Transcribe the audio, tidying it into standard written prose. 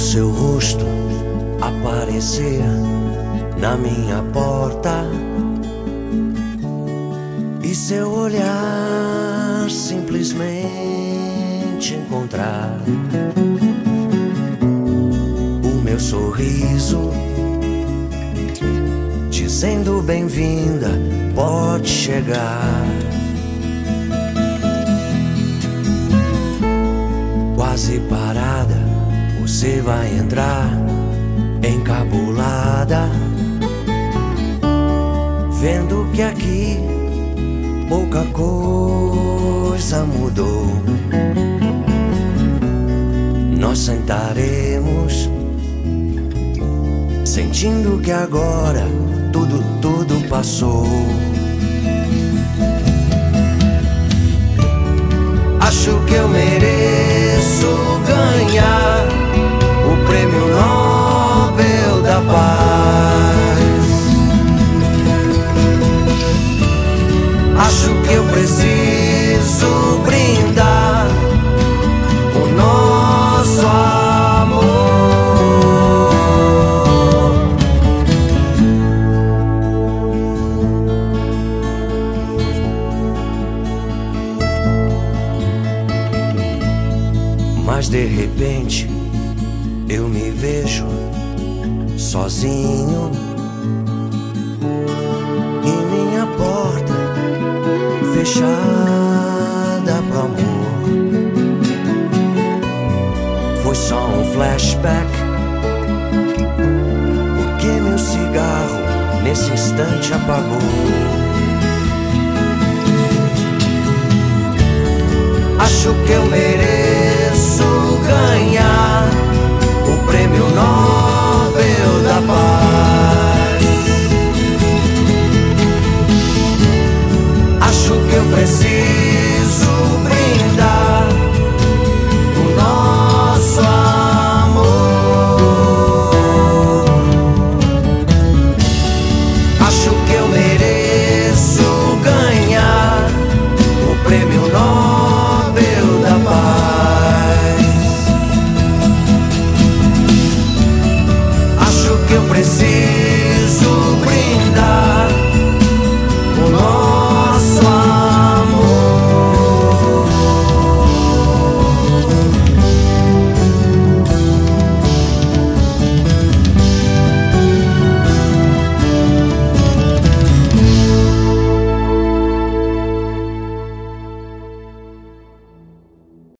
seu rosto aparecer na minha porta e seu olhar simplesmente encontrar o meu sorriso dizendo bem-vinda, pode chegar. Quase parada, você vai entrar encabulada, vendo que aqui pouca coisa mudou. Nós sentaremos, sentindo que agora tudo passou. Acho que eu mereço ganhar o Prêmio Nobel da Paz. Acho que eu preciso brindar o nosso amor. Mas de repente eu me vejo sozinho e minha porta fechada pro amor. Foi só um flashback, porque meu cigarro nesse instante apagou. Acho que eu mereço